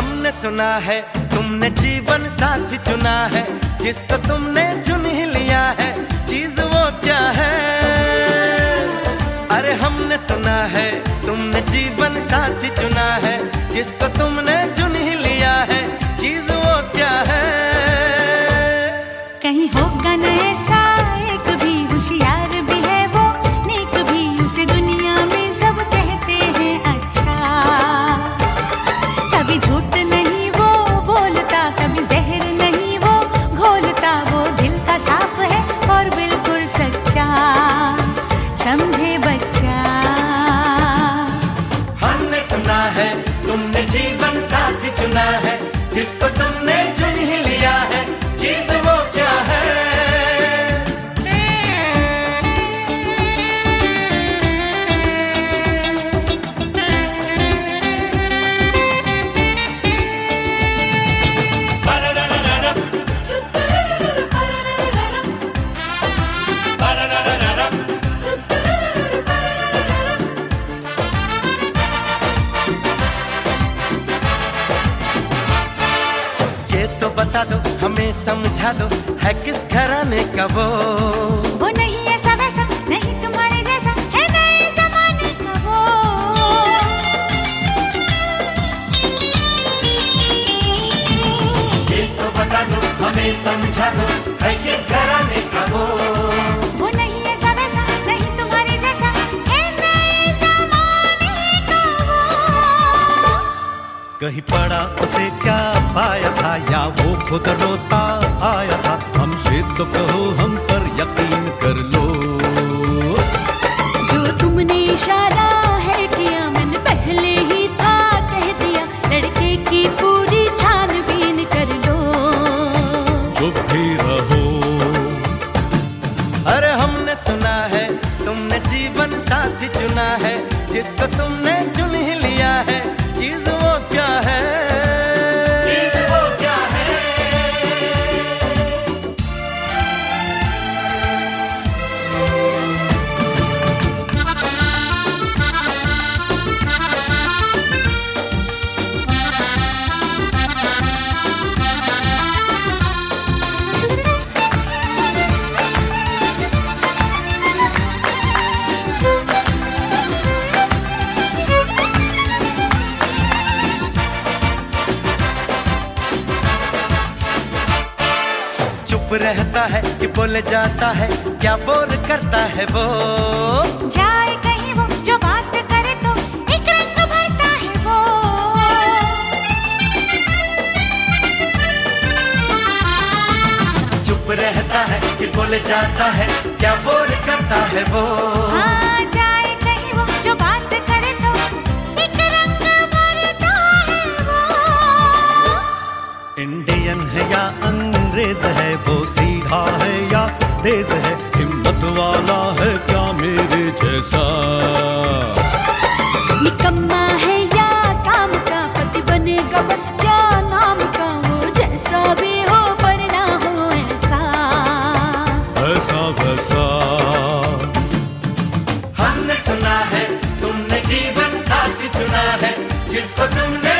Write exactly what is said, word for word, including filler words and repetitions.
हमने सुना है तुमने जीवन साथी चुना है, जिसको तुमने चुन ही लिया है, चीज वो क्या है? अरे हमने सुना है तुमने जीवन साथी चुना है, जिसको तुमने चुन ही लिया है, चीज वो क्या है? कहीं होगा न ऐसा एक भी, होशियार भी है वो, नेक भी, उसे दुनिया में सब कहते हैं अच्छा। कभी झूठ नहीं वो बोलता, कभी जहर नहीं वो घोलता, वो दिल का साफ है और बिल्कुल सच्चा, समझे बच्चा। हमने सुना है तुमने जीवन साथी चुना है, जिसको तुमने चुन ही लिया है, चीज वो क्या है? बता दो हमें समझा दो, है किस घराने का वो? वो नहीं ऐसा वैसा, नहीं तुम्हारे जैसा, है नए जमाने का वो। ये तो बता दो हमें समझा दो, है किस घराने का वो? वो नहीं ऐसा वैसा, नहीं तुम्हारे जैसा, है नए जमाने का वो। कहीं पड़ा उसे क्या पाया था, या वो खुद रोता आया था? हमसे तो कहो, हम पर यकीन कर लो। जो तुमने इशारा है किया, मैंने पहले ही था कह दिया, लड़के की पूरी छानबीन कर लो। चुप भी रहो। अरे हमने सुना है तुमने जीवन साथी चुना है, जिसको तुमने चुन ही लिया है, चीज वो क्या है? चुप रहता है कि बोल जाता है, क्या बोल करता है वो? जाए कहीं वो, जो बात करे तो एक रंग भरता है वो। चुप रहता है कि बोल जाता है, क्या बोल करता है वो? हाँ, जाए कहीं वो, जो बात करे तो एक रंग भरता है वो। इंडियन है या अंग्रेज है, वो सीधा है या तेज है, हिम्मत वाला है क्या मेरे जैसा? निकम्मा है या काम का, पति बनेगा बस क्या नाम का, वो जैसा भी हो पर ना हो ऐसा, ऐसा वैसा। हमने सुना है तुमने जीवन साथी चुना है, जिसको तुमने